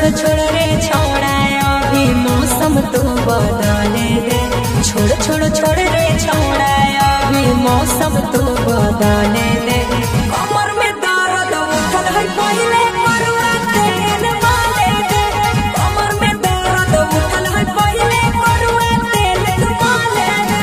छोड़ रे छोड़ा अभी मौसम तू बदले दे। छोड़ छोड़ छोड़ रे छोड़ा अभी मौसम तू बदले दे। कमर में दर्द उठल है पहले करुआ तेल माले दे। कमर में दर्द उठल है पहले करुआ तेल माले दे।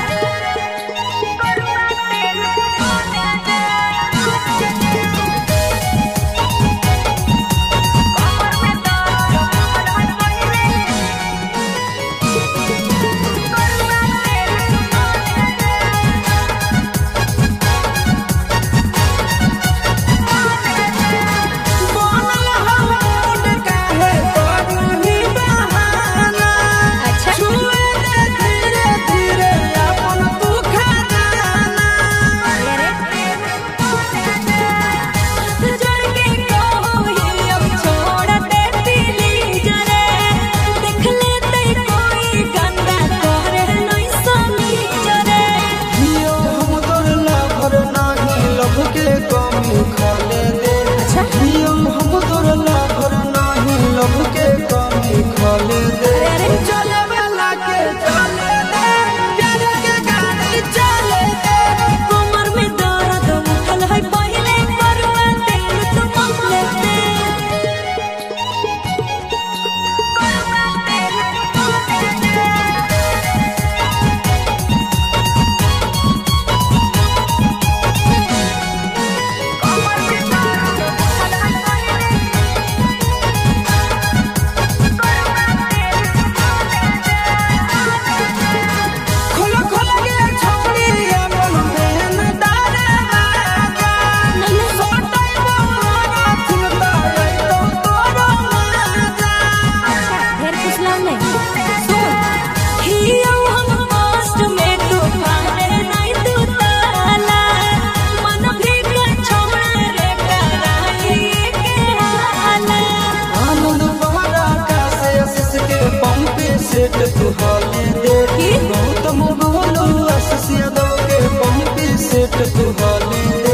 तू हाले दे गौतम बोलो आशीष यादव के पंपी सेट तू हाले दे।